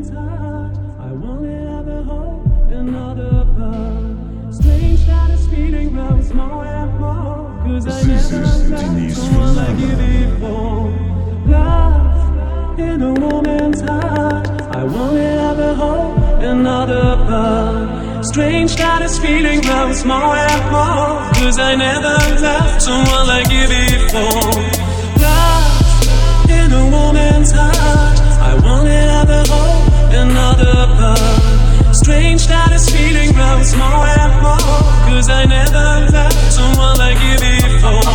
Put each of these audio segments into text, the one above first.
woman's heart. I wanted other hope, another part. Strange that this feeling grows more and more. Cause I never loved someone like you before. Love in a woman's heart. I wanted other hope, another part. Strange that this feeling grows more and more. Cause I never loved someone like you before. Love in a woman's heart. I wanted other hope, another part. Strange that this feeling grows more and more. Cause I never loved someone like you before.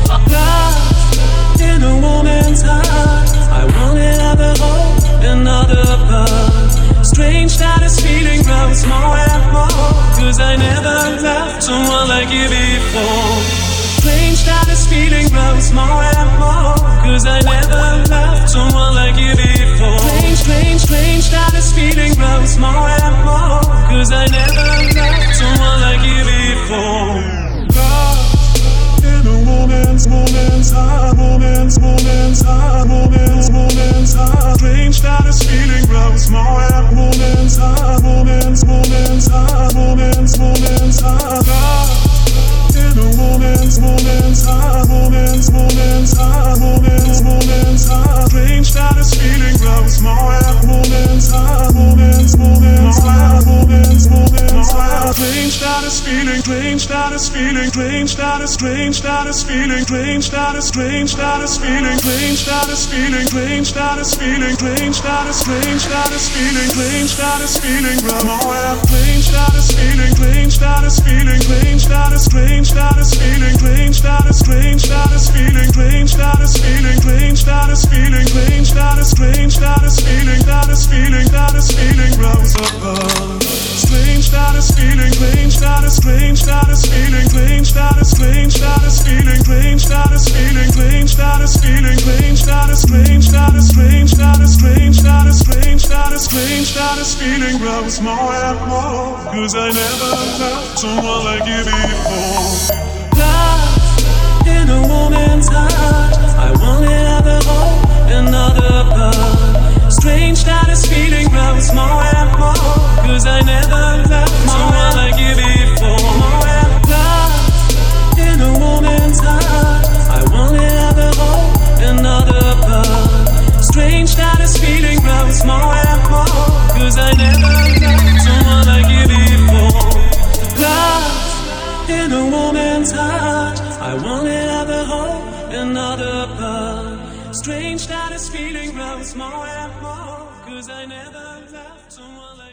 Love in a woman's heart. I wanted other hope, another part. Strange that this feeling grows more and more. Cause I never loved someone like you before. Strange that this feeling grows more and more. Cause I never loved someone like you before. Strange that this feeling grows more and more. Cause I never loved someone like you before. Love in a woman's heart, woman's heart, woman's heart. Strange that this feeling grows more and woman's heart, woman's heart, woman's heart. Love in a woman's heart, woman's heart, woman's heart. Strange that this feeling grows more and woman's heart, woman's heart, woman's heart. Strange that this feeling, strange that this feeling, strange that this feeling, strange that this feeling, strange that this feeling, strange that this feeling, strange that this feeling, strange that this feeling grows more and strange that this feeling, strange that this feeling, strange that this feeling, strange that this feeling, strange that this feeling, strange that this feeling, strange that this feeling, strange that this feeling, that this feeling grows above. Strange that this feeling, strange that this feeling, strange that this feeling, strange that this feeling, strange that this feeling, strange that this feeling, strange that this feeling grows more and more. Cause I never loved someone like you before. Love in a woman's heart. I wanted other hope, another part. Strange that this feeling grows more and more. Cause I never loved someone like you before. Love in a woman's heart. I wanted other hope, another part. Strange that this feeling grows more and more. Cause I never loved someone like you before. Love in a woman's heart. I wanted other hope, another part. Strange that this feeling grows more and more. Cause I never loved someone like